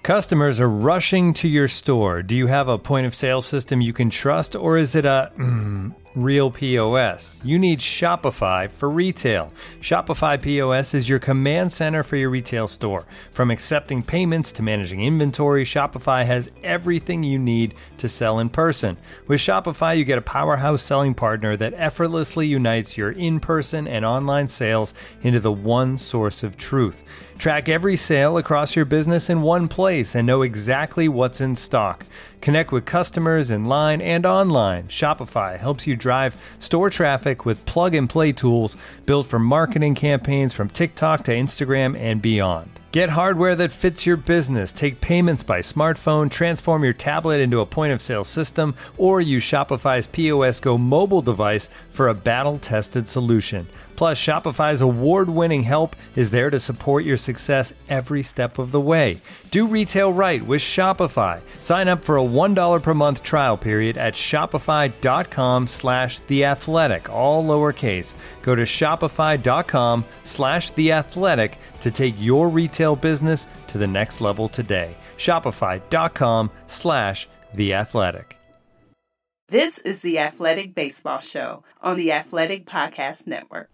Customers are rushing to your store. Do you have a point of sale system you can trust, or is it a real POS? You need Shopify for retail. Shopify POS is your command center for your retail store. From accepting payments to managing inventory, Shopify has everything you need to sell in person. With Shopify, you get a powerhouse selling partner that effortlessly unites your in-person and online sales into the one source of truth. Track every sale across your business in one place and know exactly what's in stock. Connect with customers in line and online. Shopify helps you drive store traffic with plug-and-play tools built for marketing campaigns from TikTok to Instagram and beyond. Get hardware that fits your business. Take payments by smartphone, transform your tablet into a point-of-sale system, or use Shopify's POS Go mobile device for a battle-tested solution. Plus, Shopify's award-winning help is there to support your success every step of the way. Do retail right with Shopify. Sign up for a $1 per month trial period at shopify.com/theathletic, all lowercase. Go to shopify.com/theathletic to take your retail business to the next level today. Shopify.com/theathletic. This is the Athletic Baseball Show on the Athletic Podcast Network.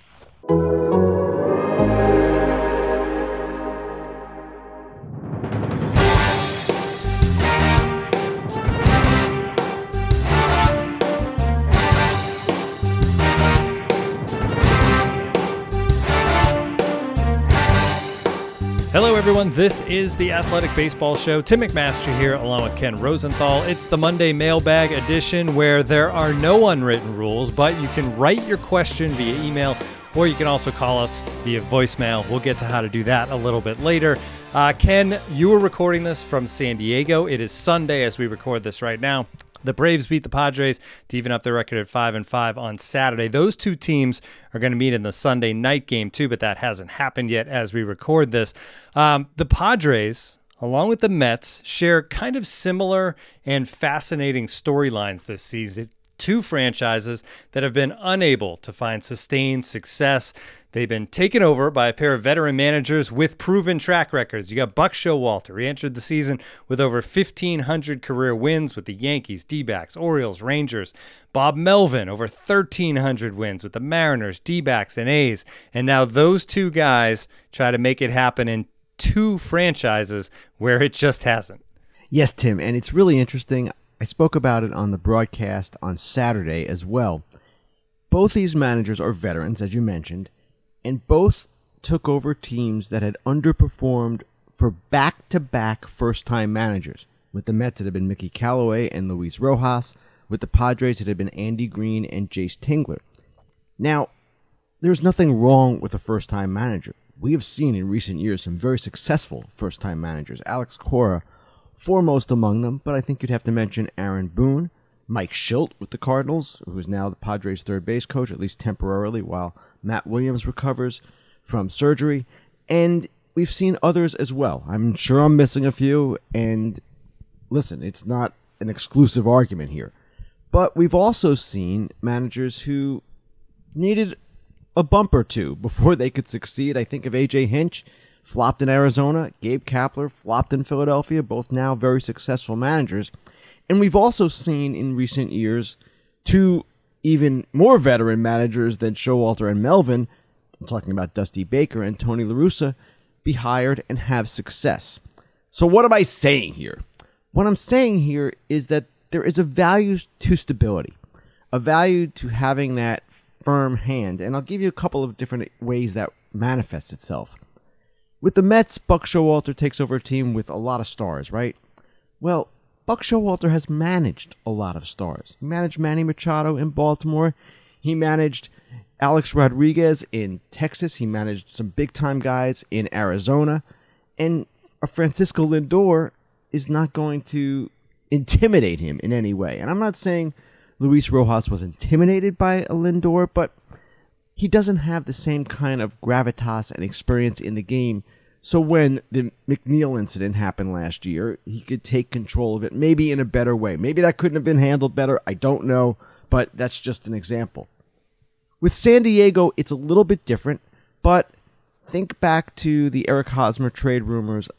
Hello, everyone. This is the Athletic Baseball Show. Tim McMaster here, along with Ken Rosenthal. It's the Monday Mailbag edition where there are no unwritten rules, but you can write your question via email, or you can also call us via voicemail. We'll get to how to do that a little bit later. Ken, you were recording this from San Diego. It is Sunday as we record this right now. The Braves beat the Padres to even up their record at 5-5 on Saturday. Those two teams are going to meet in the Sunday night game too, but that hasn't happened yet as we record this. The Padres, along with the Mets, share kind of similar and fascinating storylines this season. Two franchises that have been unable to find sustained success. They've been taken over by a pair of veteran managers with proven track records. You got Buck Showalter. He entered the season with over 1,500 career wins with the Yankees, D-backs, Orioles, Rangers. Bob Melvin, over 1,300 wins with the Mariners, D-backs, and A's. And now those two guys try to make it happen in two franchises where it just hasn't. Yes, Tim, and it's really interesting. I spoke about it on the broadcast on Saturday as well. Both these managers are veterans, as you mentioned, and both took over teams that had underperformed for back-to-back first-time managers. With the Mets, it had been Mickey Callaway and Luis Rojas. With the Padres, it had been Andy Green and Jace Tingler. Now, there's nothing wrong with a first-time manager. We have seen in recent years some very successful first-time managers. Alex Cora, foremost among them, but I think you'd have to mention Aaron Boone, Mike Shildt with the Cardinals, who is now the Padres' third base coach, at least temporarily, while Matt Williams recovers from surgery. And we've seen others as well. I'm sure I'm missing a few, and listen, it's not an exclusive argument here. But we've also seen managers who needed a bump or two before they could succeed. I think of A.J. Hinch, flopped in Arizona. Gabe Kapler flopped in Philadelphia, both now very successful managers. And we've also seen in recent years two even more veteran managers than Showalter and Melvin, I'm talking about Dusty Baker and Tony La Russa, be hired and have success. So what am I saying here? What I'm saying here is that there is a value to stability, a value to having that firm hand. And I'll give you a couple of different ways that manifests itself. With the Mets, Buck Showalter takes over a team with a lot of stars, right? Well, Buck Showalter has managed a lot of stars. He managed Manny Machado in Baltimore. He managed Alex Rodriguez in Texas. He managed some big-time guys in Arizona. And Francisco Lindor is not going to intimidate him in any way. And I'm not saying Luis Rojas was intimidated by a Lindor, but he doesn't have the same kind of gravitas and experience in the game. So when the McNeil incident happened last year, he could take control of it maybe in a better way. Maybe that couldn't have been handled better. I don't know, but that's just an example. With San Diego, it's a little bit different, but think back to the Eric Hosmer trade rumors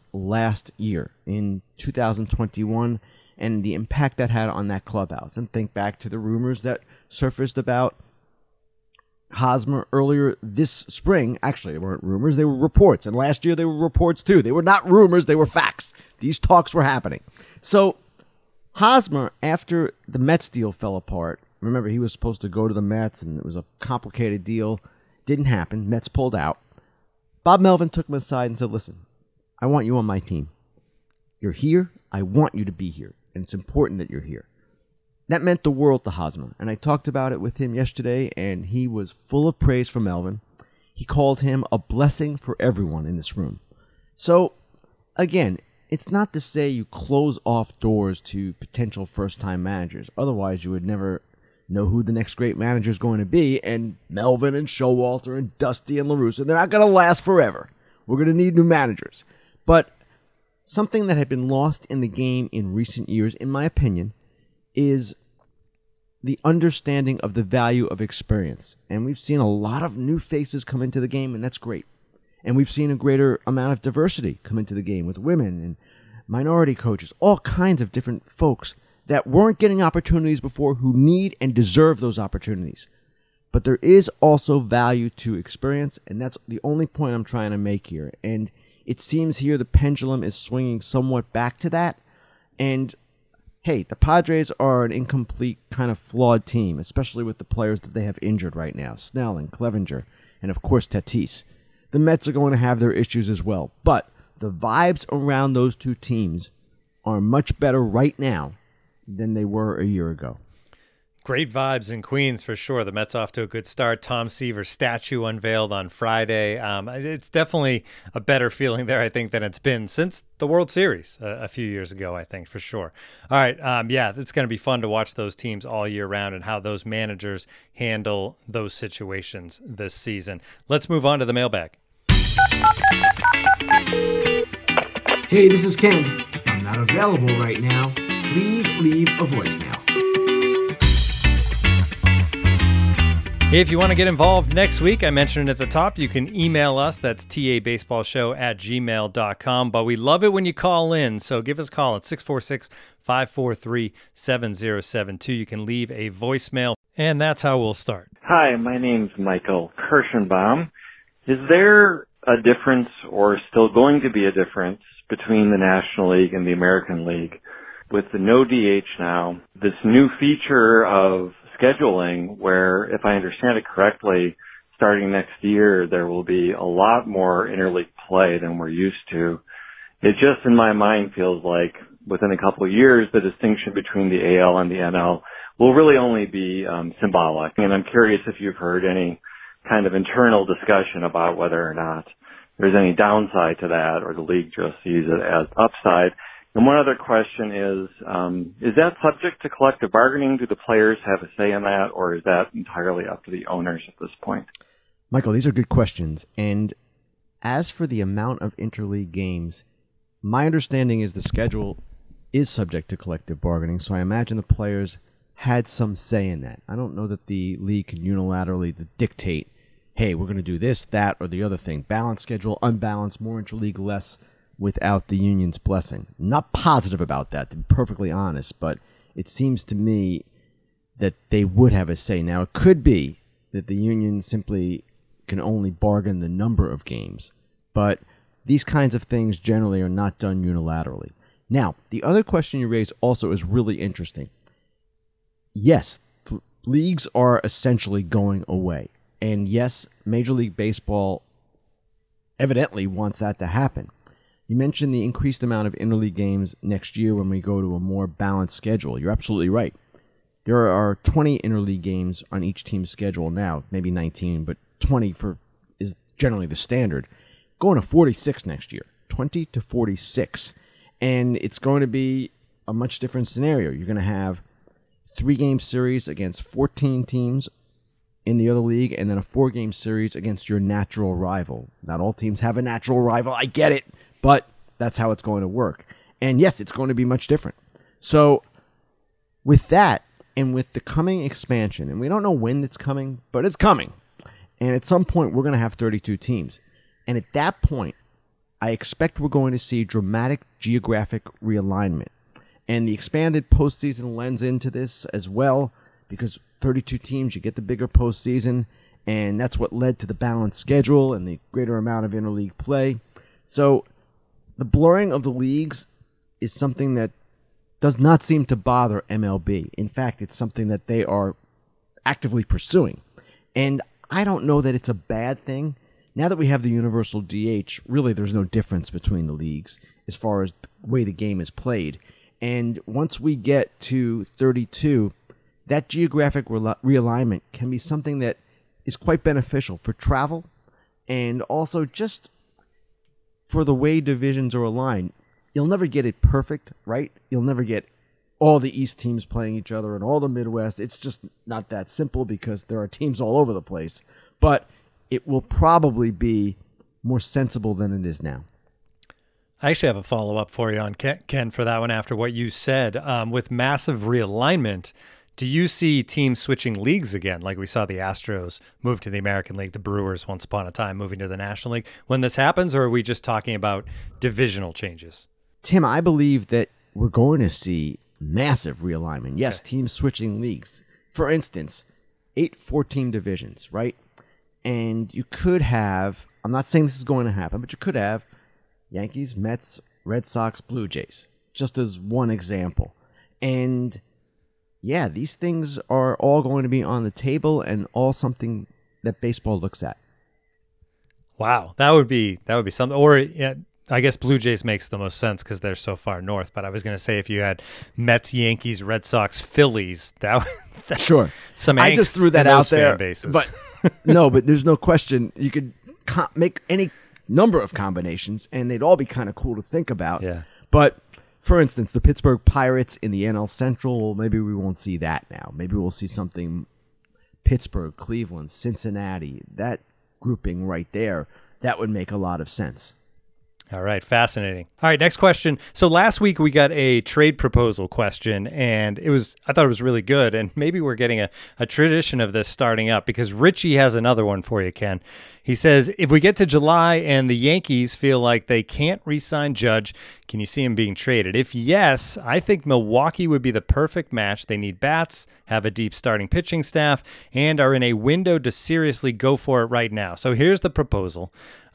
last year in 2021 and the impact that had on that clubhouse. And think back to the rumors that surfaced about Hosmer earlier this spring. Actually, they weren't rumors, they were reports. And last year they were reports too. They were not rumors, they were facts. These talks were happening. So Hosmer, after the Mets deal fell apart, remember he was supposed to go to the Mets and it was a complicated deal. Didn't happen. Mets pulled out. Bob Melvin took him aside and said, listen, I want you on my team. You're here. I want you to be here. And it's important that you're here. That meant the world to Hosmer. And I talked about it with him yesterday, and he was full of praise for Melvin. He called him a blessing for everyone in this room. So, again, it's not to say you close off doors to potential first-time managers. Otherwise, you would never know who the next great manager is going to be. And Melvin and Showalter and Dusty and La Russa, they're not going to last forever. We're going to need new managers. But something that had been lost in the game in recent years, in my opinion, is the understanding of the value of experience. And we've seen a lot of new faces come into the game, and that's great. And we've seen a greater amount of diversity come into the game with women and minority coaches, all kinds of different folks that weren't getting opportunities before who need and deserve those opportunities. But there is also value to experience, and that's the only point I'm trying to make here. And it seems here the pendulum is swinging somewhat back to that. And hey, the Padres are an incomplete, kind of flawed team, especially with the players that they have injured right now, Snell and Clevenger, and of course Tatis. The Mets are going to have their issues as well, but the vibes around those two teams are much better right now than they were a year ago. Great vibes in Queens for sure. The Mets off to a good start. Tom Seaver statue unveiled on Friday. It's definitely a better feeling there, I think, than it's been since the World Series a few years ago, I think, for sure. All right. Yeah, it's going to be fun to watch those teams all year round and how those managers handle those situations this season. Let's move on to the mailbag. Hey, this is Ken. I'm not available right now. Please leave a voicemail. If you want to get involved next week, I mentioned it at the top, you can email us. That's tabaseballshow@gmail.com. But we love it when you call in, so give us a call at 646-543-7072. You can leave a voicemail, and that's how we'll start. Hi, my name's Michael Kirschenbaum. Is there a difference, or still going to be a difference, between the National League and the American League? With the no DH now, this new feature of scheduling where, if I understand it correctly, starting next year, there will be a lot more interleague play than we're used to. It just, in my mind, feels like within a couple of years, the distinction between the AL and the NL will really only be symbolic. And I'm curious if you've heard any kind of internal discussion about whether or not there's any downside to that, or the league just sees it as upside. And one other question is that subject to collective bargaining? Do the players have a say in that, or is that entirely up to the owners at this point? Michael, these are good questions. And as for the amount of interleague games, my understanding is the schedule is subject to collective bargaining, so I imagine the players had some say in that. I don't know that the league can unilaterally dictate, hey, we're going to do this, that, or the other thing. Balanced schedule, unbalanced, more interleague, less, without the union's blessing. Not positive about that, to be perfectly honest, but it seems to me that they would have a say. Now, it could be that the union simply can only bargain the number of games, but these kinds of things generally are not done unilaterally. Now, the other question you raised also is really interesting. Yes, leagues are essentially going away, and yes, Major League Baseball evidently wants that to happen. You mentioned the increased amount of interleague games next year when we go to a more balanced schedule. You're absolutely right. There are 20 interleague games on each team's schedule now, maybe 19, but 20 is generally the standard. Going to 46 next year, 20 to 46. And it's going to be a much different scenario. You're going to have 3-game series against 14 teams in the other league, and then a 4-game series against your natural rival. Not all teams have a natural rival, I get it. But that's how it's going to work. And yes, it's going to be much different. So with that, and with the coming expansion, and we don't know when it's coming, but it's coming. And at some point, we're going to have 32 teams. And at that point, I expect we're going to see dramatic geographic realignment. And the expanded postseason lends into this as well, because 32 teams, you get the bigger postseason, and that's what led to the balanced schedule and the greater amount of interleague play. So the blurring of the leagues is something that does not seem to bother MLB. In fact, it's something that they are actively pursuing. And I don't know that it's a bad thing. Now that we have the universal DH, really there's no difference between the leagues as far as the way the game is played. And once we get to 32, that geographic realignment can be something that is quite beneficial for travel and also just for the way divisions are aligned. You'll never get it perfect, right? You'll never get all the East teams playing each other and all the Midwest. It's just not that simple because there are teams all over the place. But it will probably be more sensible than it is now. I actually have a follow-up for you on Ken for that one after what you said. With massive realignment, do you see teams switching leagues again, like we saw the Astros move to the American League, the Brewers once upon a time moving to the National League, when this happens, or are we just talking about divisional changes? Tim, I believe that we're going to see massive realignment. Yes, okay. Teams switching leagues. For instance, 8 14 divisions, right? And you could have, I'm not saying this is going to happen, but you could have Yankees, Mets, Red Sox, Blue Jays, just as one example. And yeah, these things are all going to be on the table and all something that baseball looks at. Wow, that would be something. Or yeah, I guess Blue Jays makes the most sense because they're so far north. But I was going to say if you had Mets, Yankees, Red Sox, Phillies, that sure. Some I just threw that out there. But no, but there's no question you could make any number of combinations, and they'd all be kind of cool to think about. Yeah. But for instance, the Pittsburgh Pirates in the NL Central, well, maybe we won't see that now. Maybe we'll see something Pittsburgh, Cleveland, Cincinnati, that grouping right there. That would make a lot of sense. All right, fascinating. All right, next question. So last week we got a trade proposal question, and I thought it was really good, and maybe we're getting a tradition of this starting up because Richie has another one for you, Ken. He says, if we get to July and the Yankees feel like they can't re-sign Judge, can you see him being traded? If yes, I think Milwaukee would be the perfect match. They need bats, have a deep starting pitching staff, and are in a window to seriously go for it right now. So here's the proposal.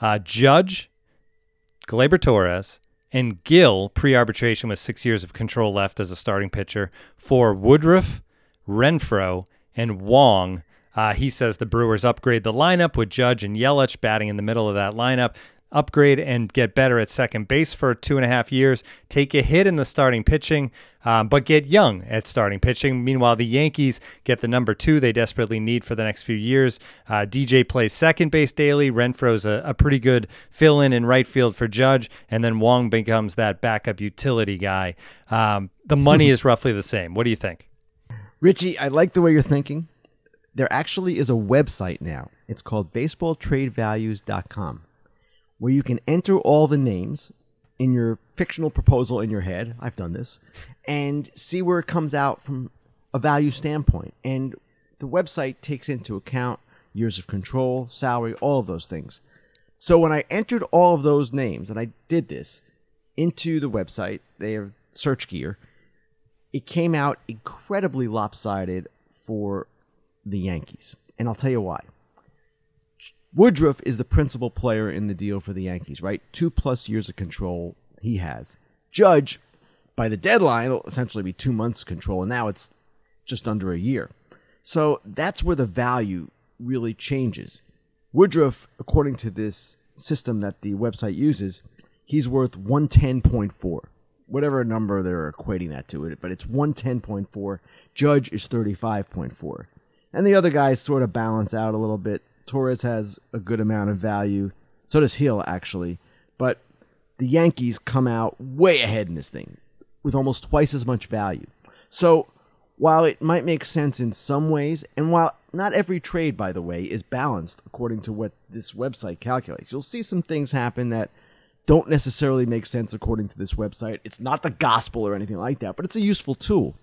Judge, Gleyber Torres, and Gill, pre-arbitration with 6 years of control left as a starting pitcher, for Woodruff, Renfroe, and Wong. He says the Brewers upgrade the lineup with Judge and Yelich batting in the middle of that lineup, upgrade and get better at second base for 2.5 years, take a hit in the starting pitching, but get young at starting pitching. Meanwhile, the Yankees get the number 2 they desperately need for the next few years. DJ plays second base daily. Renfroe's a pretty good fill-in in right field for Judge, and then Wong becomes that backup utility guy. The money is roughly the same. What do you think? Richie, I like the way you're thinking. There actually is a website now. It's called baseballtradevalues.com. where you can enter all the names in your fictional proposal in your head, I've done this, and see where it comes out from a value standpoint. And the website takes into account years of control, salary, all of those things. So when I entered all of those names, and I did this, into the website, they have search gear, it came out incredibly lopsided for the Yankees. And I'll tell you why. Woodruff is the principal player in the deal for the Yankees, right? 2+ years of control he has. Judge, by the deadline, will essentially be 2 months control, and now it's just under a year. So that's where the value really changes. Woodruff, according to this system that the website uses, he's worth 110.4. Whatever number they're equating that to it, but it's 110.4. Judge is 35.4. And the other guys sort of balance out a little bit. Torres has a good amount of value. So does Hill, actually. But the Yankees come out way ahead in this thing with almost twice as much value. So while it might make sense in some ways, and while not every trade, by the way, is balanced according to what this website calculates, you'll see some things happen that don't necessarily make sense according to this website. It's not the gospel or anything like that, but it's a useful tool.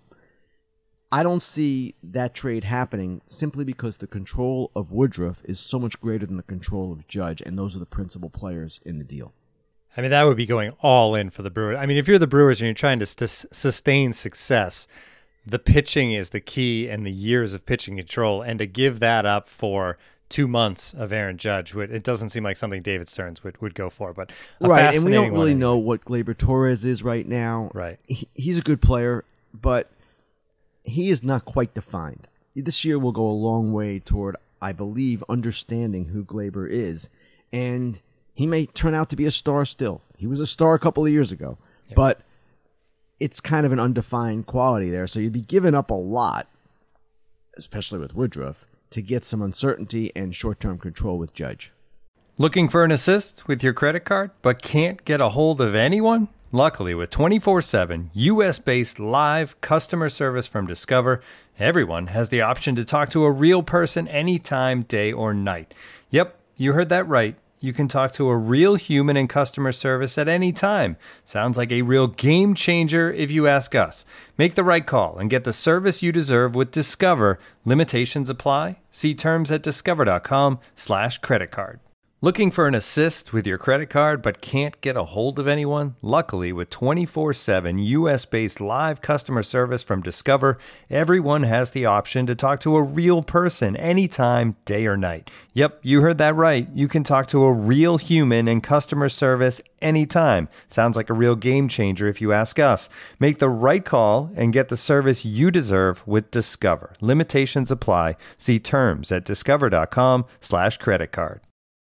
I don't see that trade happening simply because the control of Woodruff is so much greater than the control of Judge, and those are the principal players in the deal. I mean, that would be going all in for the Brewers. I mean, if you're the Brewers and you're trying to sustain success, the pitching is the key and the years of pitching control. And to give that up for 2 months of Aaron Judge, it doesn't seem like something David Stearns would go for. But right, and we don't really know what Gleyber Torres is right now. Right. He's a good player, but he is not quite defined. This year will go a long way toward, I believe, understanding who Gleyber is. And he may turn out to be a star still. He was a star a couple of years ago. Yep. But it's kind of an undefined quality there. So you'd be giving up a lot, especially with Woodruff, to get some uncertainty and short-term control with Judge. Looking for an assist with your credit card, but can't get a hold of anyone? Luckily, with 24/7 U.S.-based live customer service from Discover, everyone has the option to talk to a real person anytime, day or night. Yep, you heard that right. You can talk to a real human in customer service at any time. Sounds like a real game changer if you ask us. Make the right call and get the service you deserve with Discover. Limitations apply. See terms at discover.com/creditcard. Looking for an assist with your credit card but can't get a hold of anyone? Luckily, with 24/7 U.S.-based live customer service from Discover, everyone has the option to talk to a real person anytime, day or night. Yep, you heard that right. You can talk to a real human in customer service anytime. Sounds like a real game changer if you ask us. Make the right call and get the service you deserve with Discover. Limitations apply. See terms at discover.com/creditcard.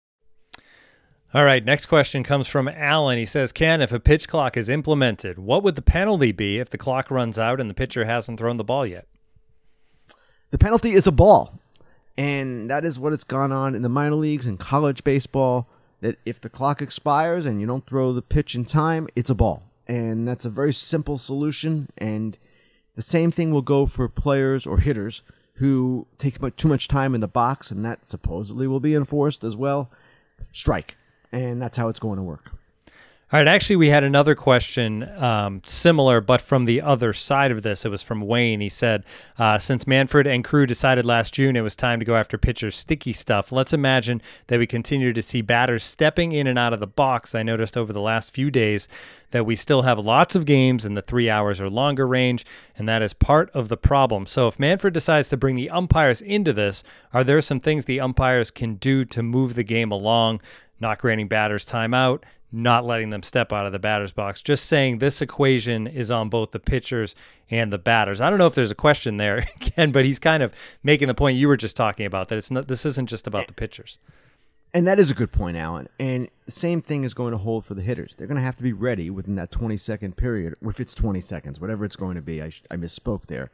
All right, next question comes from Alan. He says, Ken, if a pitch clock is implemented, what would the penalty be if the clock runs out and the pitcher hasn't thrown the ball yet? The penalty is a ball. And that is what has gone on in the minor leagues and college baseball, that if the clock expires and you don't throw the pitch in time, it's a ball. And that's a very simple solution. And the same thing will go for players or hitters who take too much time in the box, and that supposedly will be enforced as well. Strike. And that's how it's going to work. All right. Actually, we had another question similar, but from the other side of this. It was from Wayne. He said, since Manfred and crew decided last June it was time to go after pitchers' sticky stuff, let's imagine that we continue to see batters stepping in and out of the box. I noticed over the last few days that we still have lots of games in the 3 hours or longer range, and that is part of the problem. So if Manfred decides to bring the umpires into this, are there some things the umpires can do to move the game along? Not granting batters timeout, not letting them step out of the batter's box, just saying this equation is on both the pitchers and the batters. I don't know if there's a question there, Ken, but he's kind of making the point you were just talking about, that this isn't just about the pitchers. And that is a good point, Alan. And the same thing is going to hold for the hitters. They're going to have to be ready within that 20-second period, if it's 20 seconds, whatever it's going to be. I misspoke there.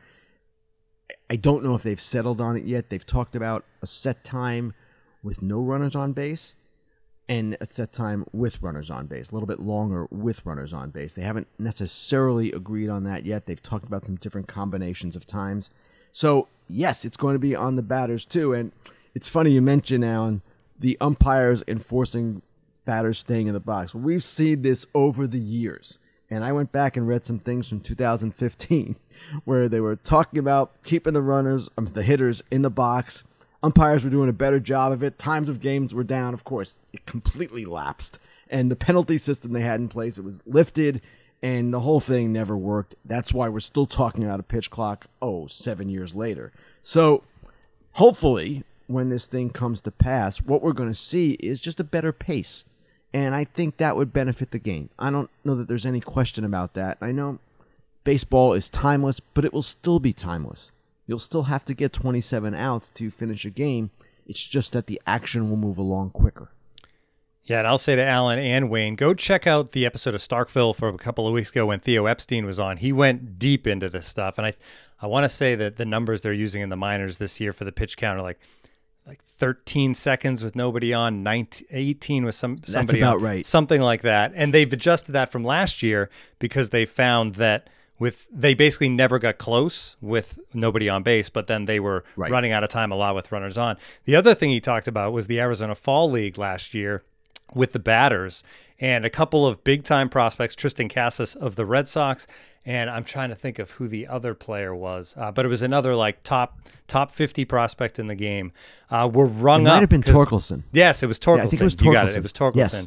I don't know if they've settled on it yet. They've talked about a set time with no runners on base and a set time with runners on base, a little bit longer with runners on base. They haven't necessarily agreed on that yet. They've talked about some different combinations of times. So, yes, it's going to be on the batters too. And it's funny you mentioned, Alan, the umpires enforcing batters staying in the box. We've seen this over the years. And I went back and read some things from 2015 where they were talking about keeping the hitters in the box. Umpires were doing a better job of it. Times of games were down. Of course, it completely lapsed. And the penalty system they had in place, it was lifted, and the whole thing never worked. That's why we're still talking about a pitch clock, 7 years later. So hopefully, when this thing comes to pass, what we're going to see is just a better pace. And I think that would benefit the game. I don't know that there's any question about that. I know baseball is timeless, but it will still be timeless. You'll still have to get 27 outs to finish a game. It's just that the action will move along quicker. Yeah, and I'll say to Alan and Wayne, go check out the episode of Starkville from a couple of weeks ago when Theo Epstein was on. He went deep into this stuff, and I want to say that the numbers they're using in the minors this year for the pitch count are like 13 seconds with nobody on, 18 with somebody That's about on, right. Something like that. And they've adjusted that from last year because they found that they basically never got close with nobody on base, but then they were running out of time a lot with runners on. The other thing he talked about was the Arizona Fall League last year with the batters and a couple of big-time prospects, Tristan Casas of the Red Sox, and I'm trying to think of who the other player was, but it was another top 50 prospect in the game. Were rung up. It might have been Torkelson. Yes, it was Torkelson. Yeah, I think it was Torkelson. You got it. It was Torkelson. Yes.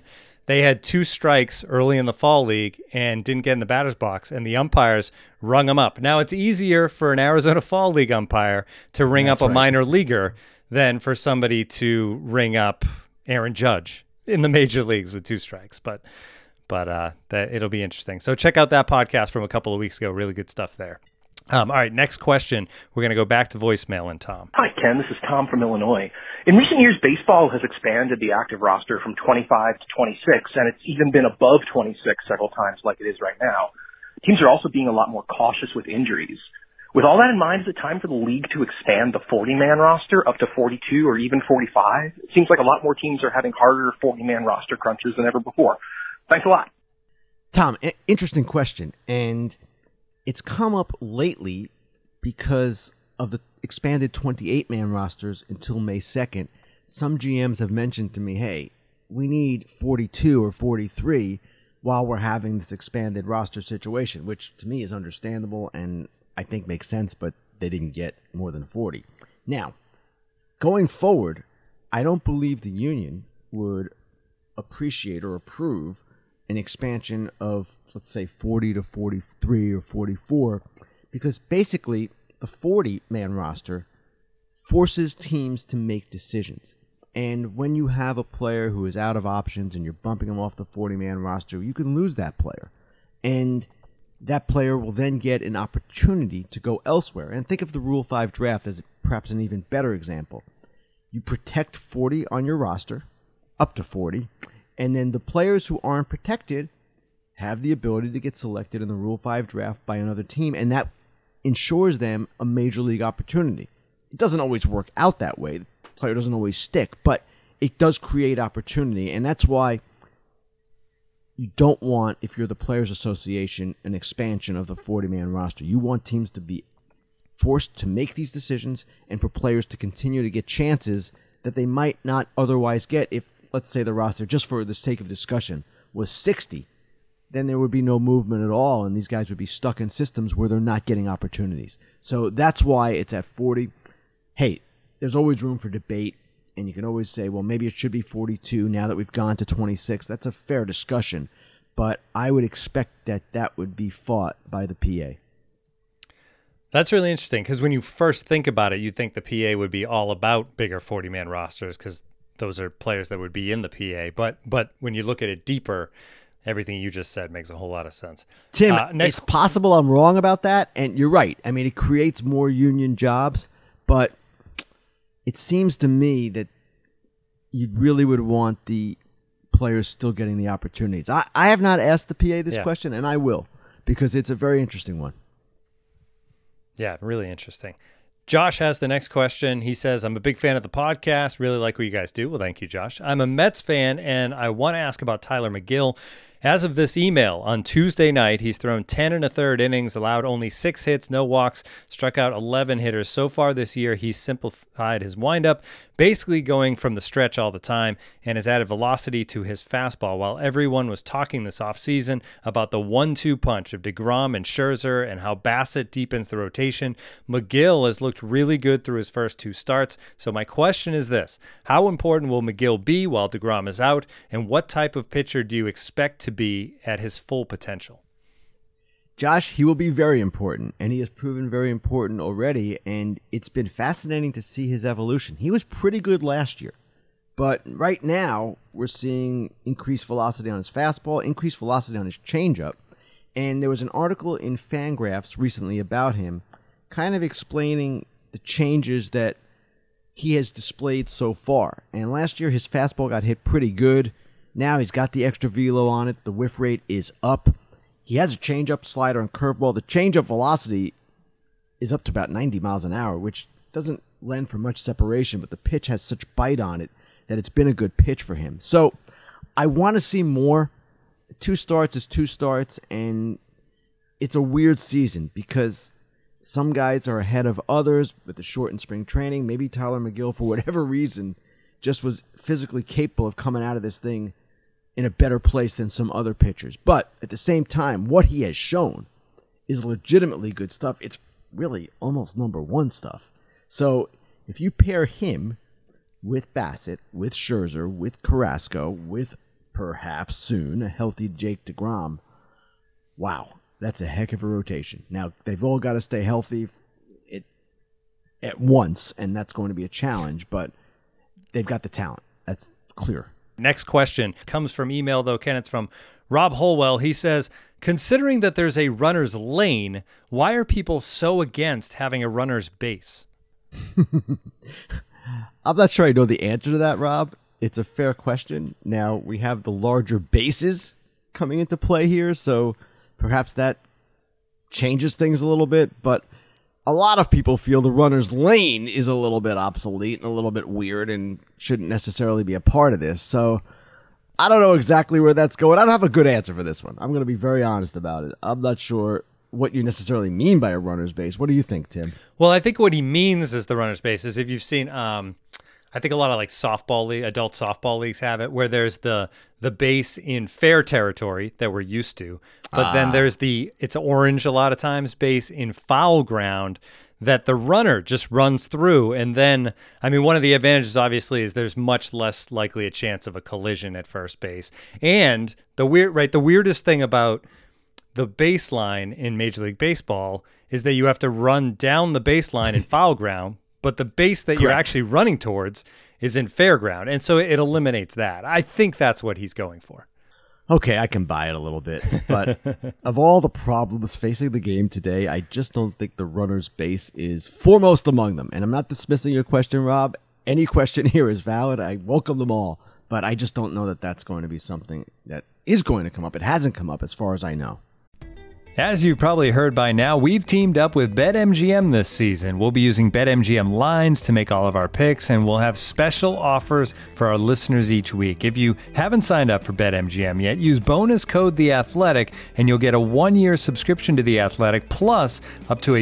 they had 2 strikes early in the fall league and didn't get in the batter's box, and the umpires rung them up. Now, it's easier for an Arizona Fall League umpire to ring up a minor leaguer than for somebody to ring up Aaron Judge in the major leagues with 2 strikes. But that it'll be interesting. So check out that podcast from a couple of weeks ago. Really good stuff there. All right, next question. We're going to go back to voicemail and Tom. Hi, Ken. This is Tom from Illinois. In recent years, baseball has expanded the active roster from 25 to 26, and it's even been above 26 several times like it is right now. Teams are also being a lot more cautious with injuries. With all that in mind, is it time for the league to expand the 40-man roster up to 42 or even 45? It seems like a lot more teams are having harder 40-man roster crunches than ever before. Thanks a lot. Tom, interesting question. And it's come up lately because of the expanded 28-man rosters until May 2nd. Some GMs have mentioned to me, hey, we need 42 or 43 while we're having this expanded roster situation, which to me is understandable and I think makes sense, but they didn't get more than 40. Now, going forward, I don't believe the union would appreciate or approve an expansion of, let's say, 40 to 43 or 44, because basically the 40-man roster forces teams to make decisions. And when you have a player who is out of options and you're bumping him off the 40-man roster, you can lose that player. And that player will then get an opportunity to go elsewhere. And think of the Rule 5 draft as perhaps an even better example. You protect 40 on your roster, up to 40, and then the players who aren't protected have the ability to get selected in the Rule 5 draft by another team, and that ensures them a major league opportunity. It doesn't always work out that way. The player doesn't always stick, but it does create opportunity, and that's why you don't want, if you're the Players Association, an expansion of the 40-man roster. You want teams to be forced to make these decisions and for players to continue to get chances that they might not otherwise get if, let's say, the roster, just for the sake of discussion, was 60. Then there would be no movement at all, and these guys would be stuck in systems where they're not getting opportunities. So that's why it's at 40. Hey, there's always room for debate, and you can always say, well, maybe it should be 42 now that we've gone to 26. That's a fair discussion, but I would expect that that would be fought by the PA. That's really interesting, because when you first think about it, you think the PA would be all about bigger 40-man rosters, because those are players that would be in the PA. But when you look at it deeper, everything you just said makes a whole lot of sense. Tim, it's possible I'm wrong about that, and you're right. I mean, it creates more union jobs, but it seems to me that you really would want the players still getting the opportunities. I have not asked the PA this question, and I will, because it's a very interesting one. Yeah, really interesting. Josh has the next question. He says, I'm a big fan of the podcast. Really like what you guys do. Well, thank you, Josh. I'm a Mets fan, and I want to ask about Tyler McGill. As of this email, on Tuesday night, he's thrown 10 1/3 innings, allowed only 6 hits, no walks, struck out 11 hitters. So far this year, he's simplified his windup, basically going from the stretch all the time, and has added velocity to his fastball. While everyone was talking this offseason about the 1-2 punch of DeGrom and Scherzer and how Bassett deepens the rotation, McGill has looked really good through his first 2 starts. So my question is this: how important will McGill be while DeGrom is out, and what type of pitcher do you expect to be at his full potential? Josh, he will be very important, and he has proven very important already, and it's been fascinating to see his evolution. He was pretty good last year, but right now we're seeing increased velocity on his fastball, increased velocity on his changeup, and there was an article in Fangraphs recently about him kind of explaining the changes that he has displayed so far. And last year his fastball got hit pretty good. Now he's got the extra velo on it. The whiff rate is up. He has a changeup, slider, and curveball. The changeup velocity is up to about 90 miles an hour, which doesn't lend for much separation, but the pitch has such bite on it that it's been a good pitch for him. So I want to see more. 2 starts is 2 starts, and it's a weird season because some guys are ahead of others with the shortened spring training. Maybe Tyler McGill, for whatever reason, just was physically capable of coming out of this thing in a better place than some other pitchers. But at the same time, what he has shown is legitimately good stuff. It's really almost number 1 stuff. So if you pair him with Bassett, with Scherzer, with Carrasco, with perhaps soon, a healthy Jake DeGrom. Wow, that's a heck of a rotation. Now, they've all got to stay healthy at once, and that's going to be a challenge, but they've got the talent. That's clear. Next question comes from email, though, Ken. It's from Rob Holwell. He says, considering that there's a runner's lane, why are people so against having a runner's base? I'm not sure I know the answer to that, Rob. It's a fair question. Now, we have the larger bases coming into play here, so perhaps that changes things a little bit, but a lot of people feel the runner's lane is a little bit obsolete and a little bit weird and shouldn't necessarily be a part of this. So I don't know exactly where that's going. I don't have a good answer for this one. I'm going to be very honest about it. I'm not sure what you necessarily mean by a runner's base. What do you think, Tim? Well, I think what he means is the runner's base is if you've seen, I think a lot of like adult softball leagues have it, where there's the base in fair territory that we're used to, but then there's it's orange a lot of times, base in foul ground that the runner just runs through. And then, I mean, one of the advantages obviously is there's much less likely a chance of a collision at first base. And the weirdest thing about the baseline in Major League Baseball is that you have to run down the baseline in foul ground, but the base that you're actually running towards is in fair ground. And so it eliminates that. I think that's what he's going for. Okay, I can buy it a little bit. But of all the problems facing the game today, I just don't think the runner's base is foremost among them. And I'm not dismissing your question, Rob. Any question here is valid. I welcome them all. But I just don't know that that's going to be something that is going to come up. It hasn't come up as far as I know. As you've probably heard by now, we've teamed up with BetMGM this season. We'll be using BetMGM lines to make all of our picks, and we'll have special offers for our listeners each week. If you haven't signed up for BetMGM yet, use bonus code The Athletic, and you'll get a 1-year subscription to The Athletic, plus up to a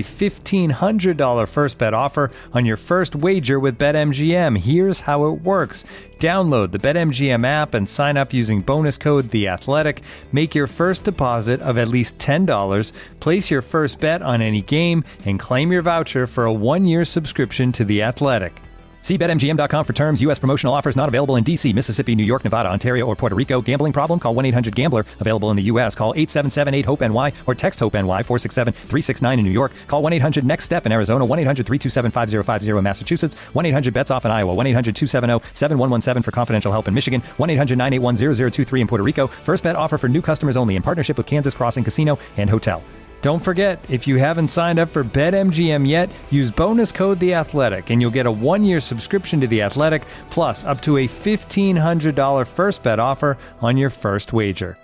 $1,500 first bet offer on your first wager with BetMGM. Here's how it works. Download the BetMGM app and sign up using bonus code The Athletic. Make your first deposit of at least $10. Place your first bet on any game and claim your voucher for a 1-year subscription to The Athletic. See BetMGM.com for terms. U.S. promotional offers not available in D.C., Mississippi, New York, Nevada, Ontario, or Puerto Rico. Gambling problem? Call 1-800-GAMBLER. Available in the U.S. Call 877-8-HOPE-NY or text HOPE-NY 467-369 in New York. Call 1-800-NEXT-STEP in Arizona. 1-800-327-5050 in Massachusetts. 1-800-BETS-OFF in Iowa. 1-800-270-7117 for confidential help in Michigan. 1-800-981-0023 in Puerto Rico. First bet offer for new customers only in partnership with Kansas Crossing Casino and Hotel. Don't forget, if you haven't signed up for BetMGM yet, use bonus code The Athletic, and you'll get a 1-year subscription to The Athletic, plus up to a $1,500 first bet offer on your first wager.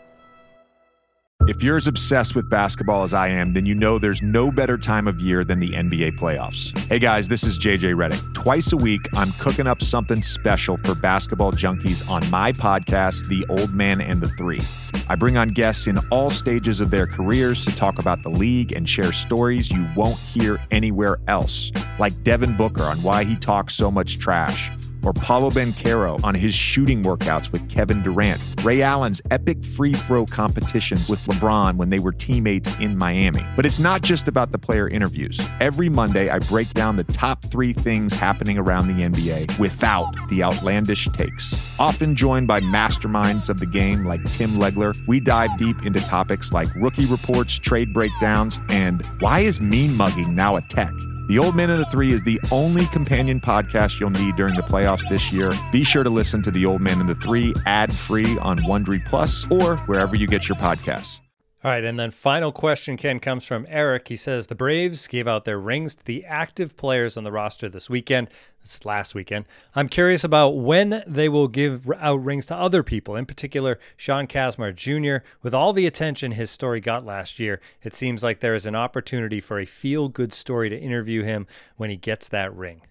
If you're as obsessed with basketball as I am, then you know there's no better time of year than the NBA playoffs. Hey guys, this is JJ Redick. Twice a week, I'm cooking up something special for basketball junkies on my podcast, The Old Man and the Three. I bring on guests in all stages of their careers to talk about the league and share stories you won't hear anywhere else, like Devin Booker on why he talks so much trash, or Paolo Banchero on his shooting workouts with Kevin Durant, Ray Allen's epic free throw competitions with LeBron when they were teammates in Miami. But it's not just about the player interviews. Every Monday, I break down the top 3 things happening around the NBA without the outlandish takes. Often joined by masterminds of the game like Tim Legler, we dive deep into topics like rookie reports, trade breakdowns, and why is mean mugging now a tech? The Old Man and the Three is the only companion podcast you'll need during the playoffs this year. Be sure to listen to The Old Man and the Three ad-free on Wondery Plus or wherever you get your podcasts. All right, and then final question, Ken, comes from Eric. He says, the Braves gave out their rings to the active players on the roster this weekend. This is last weekend. I'm curious about when they will give out rings to other people, in particular Sean Kazmar Jr. With all the attention his story got last year, it seems like there is an opportunity for a feel-good story to interview him when he gets that ring.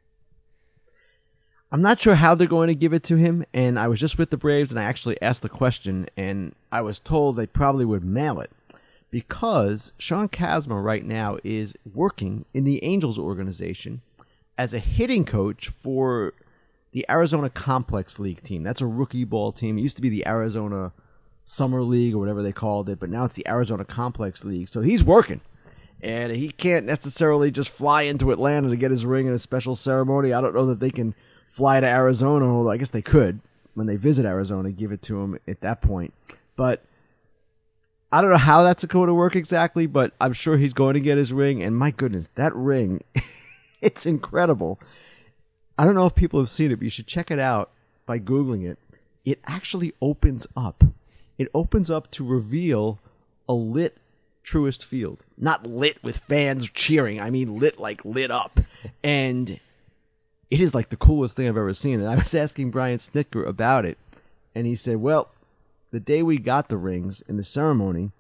I'm not sure how they're going to give it to him, and I was just with the Braves, and I actually asked the question, and I was told they probably would mail it. Because Sean Kazmar right now is working in the Angels organization as a hitting coach for the Arizona Complex League team. That's a rookie ball team. It used to be the Arizona Summer League or whatever they called it, but now it's the Arizona Complex League. So he's working, and he can't necessarily just fly into Atlanta to get his ring in a special ceremony. I don't know that they can fly to Arizona, although I guess they could. when they visit Arizona, give it to him at that point. But I don't know how that's going to work exactly, but I'm sure he's going to get his ring. And my goodness, that ring, it's incredible. I don't know if people have seen it, but you should check it out by Googling it. It actually opens up. It opens up to reveal a lit Truist Field. Not lit with fans cheering. I mean lit like lit up. And it is like the coolest thing I've ever seen. And I was asking Brian Snitker about it. And he said, well, the day we got the rings in the ceremony,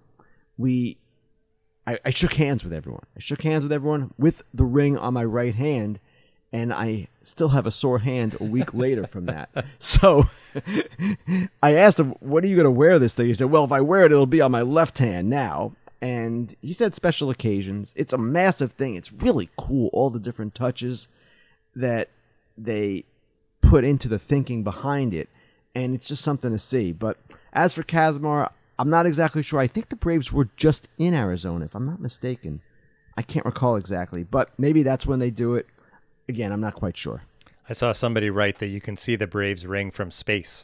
I shook hands with everyone. I shook hands with everyone with the ring on my right hand. And I still have a sore hand a week later from that. So I asked him, when are you going to wear this thing? He said, well, if I wear it, it'll be on my left hand now. And he said special occasions. It's a massive thing. It's really cool, all the different touches that they put into the thinking behind it. And it's just something to see. But as for Kazmar, I'm not exactly sure. I think the Braves were just in Arizona, if I'm not mistaken. I can't recall exactly. But maybe that's when they do it. Again, I'm not quite sure. I saw somebody write that you can see the Braves ring from space.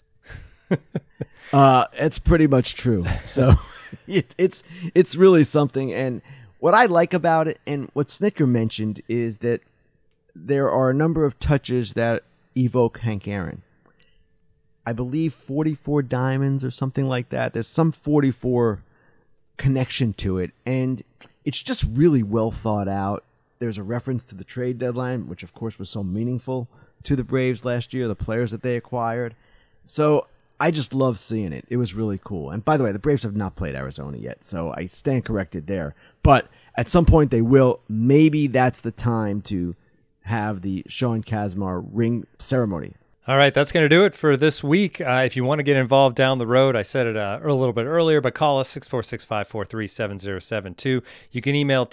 It's pretty much true. So it's really something. And what I like about it, and what Snitker mentioned, is that there are a number of touches that evoke Hank Aaron. I believe 44 diamonds or something like that. There's some 44 connection to it. And it's just really well thought out. There's a reference to the trade deadline, which of course was so meaningful to the Braves last year, the players that they acquired. So I just love seeing it. It was really cool. And by the way, the Braves have not played Arizona yet, so I stand corrected there. But at some point they will. Maybe that's the time to have the Sean Kazmar ring ceremony. All right, that's going to do it for this week. If you want to get involved down the road, I said it a little bit earlier, but call us 646-543-7072. You can email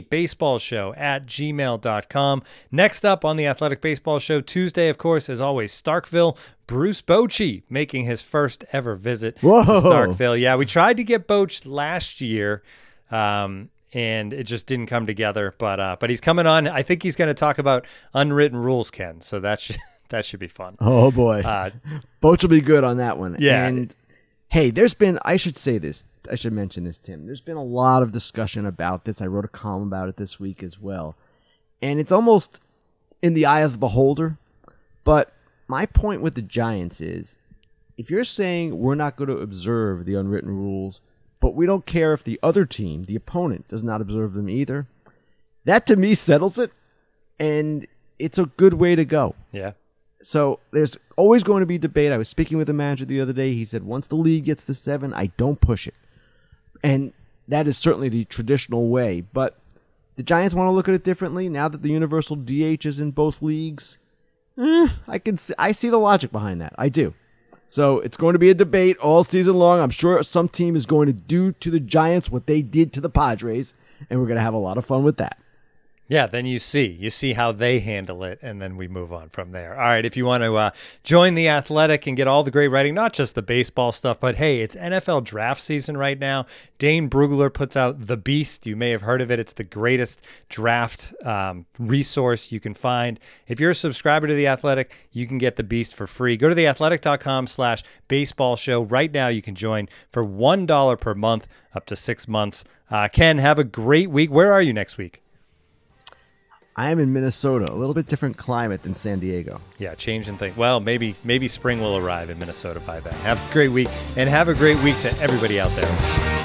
tabaseballshow@gmail.com. Next up on the Athletic Baseball Show Tuesday, of course, as always, Starkville. Bruce Bochy making his first ever visit to Starkville. Yeah, we tried to get Boch last year, and it just didn't come together. But he's coming on. I think he's going to talk about unwritten rules, Ken. So that should be fun. Oh, boy. Boch will be good on that one. Yeah. And, hey, I should say this. I should mention this, Tim. There's been a lot of discussion about this. I wrote a column about it this week as well. And it's almost in the eye of the beholder. But my point with the Giants is, if you're saying we're not going to observe the unwritten rules, but we don't care if the other team, the opponent, does not observe them either, that to me settles it. And it's a good way to go. Yeah. So there's always going to be debate. I was speaking with a manager the other day. He said, once the league gets to 7, I don't push it. And that is certainly the traditional way. But the Giants want to look at it differently now that the universal DH is in both leagues. I see the logic behind that. I do. So it's going to be a debate all season long. I'm sure some team is going to do to the Giants what they did to the Padres, and we're going to have a lot of fun with that. Yeah, then you see how they handle it, and then we move on from there. All right, if you want to join The Athletic and get all the great writing, not just the baseball stuff, but hey, it's NFL draft season right now. Dane Brugler puts out The Beast. You may have heard of it. It's the greatest draft resource you can find. If you're a subscriber to The Athletic, you can get The Beast for free. Go to theathletic.com/baseball show. Right now, you can join for $1 per month, up to 6 months. Ken, have a great week. Where are you next week? I am in Minnesota, a little bit different climate than San Diego. Yeah, changing things. Well, maybe spring will arrive in Minnesota by then. Have a great week, and have a great week to everybody out there.